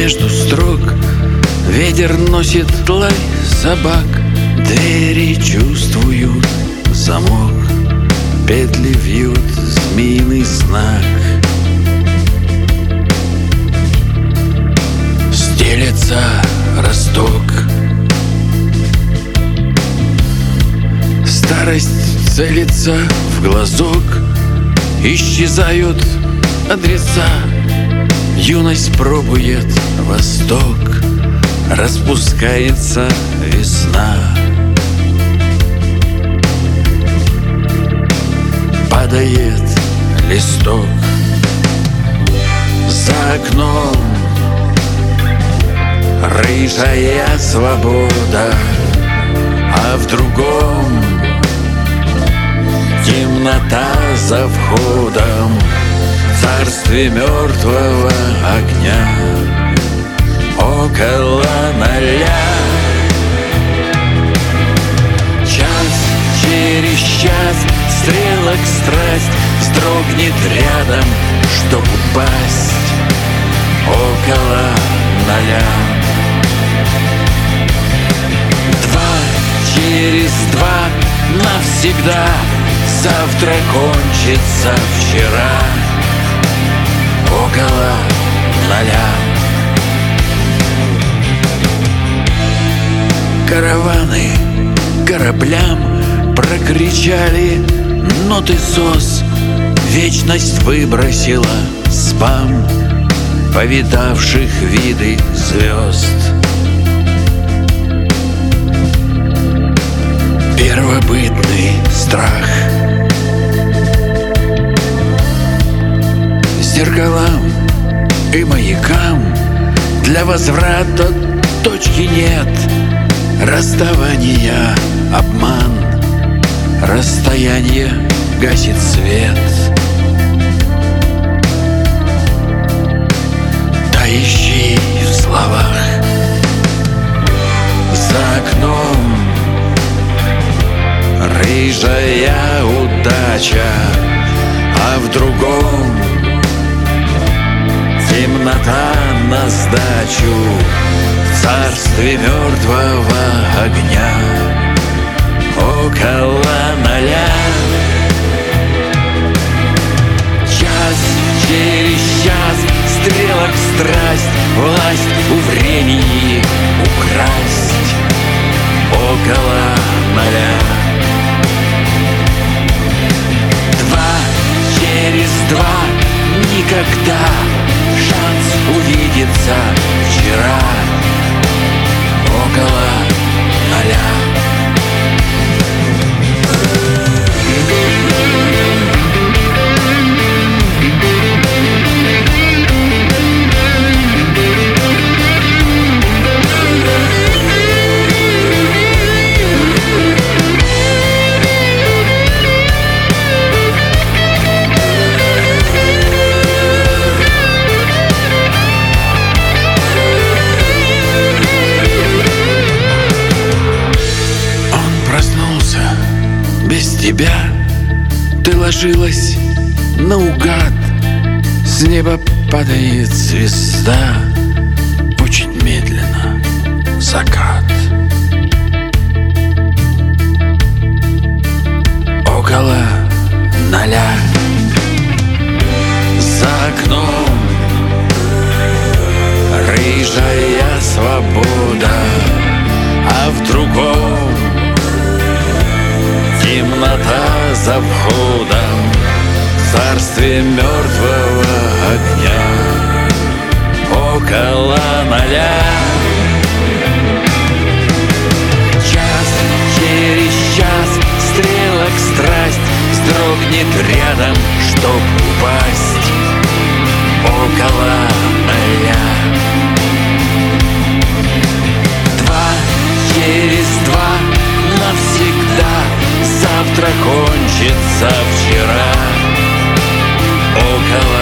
между строк ветер носит лай собак. Двери чувствуют замок, петли вьют змеиный знак. Стелется росток, старость целится в глазок. Исчезают адреса, юность пробует восток. Распускается весна, падает листок. За окном рыжая свобода, а в другом темнота за входом. В царстве мертвого огня около 0. Час через час стрелок страсть вздрогнет рядом, чтоб упасть около 0. 2 через 2 навсегда. Завтра кончится вчера около 0. Караваны кораблям прокричали ноты СОС. Вечность выбросила спам повидавших виды звезд. Первобытный страх зеркалам и маякам для возврата точки нет. Расставание — обман, расстояние гасит свет. Да ищи в словах. За окном рыжая удача, а в другом темнота на сдачу. В царстве мертвого огня около 0. Час через час стрелок страсть, власть у времени украсть около 0. 2 через 2 никогда. Шанс увидеться вчера около 0. Без тебя ты ложилась наугад. С неба падает звезда, очень медленно закат. Около 0. За окном рыжая свобода, а в другом темнота за входом. В царстве мертвого огня около 0. Час через час стрелок страсть вздрогнет рядом, чтоб упасть около 0. 2 через 2 навсегда. Завтра кончится вчера около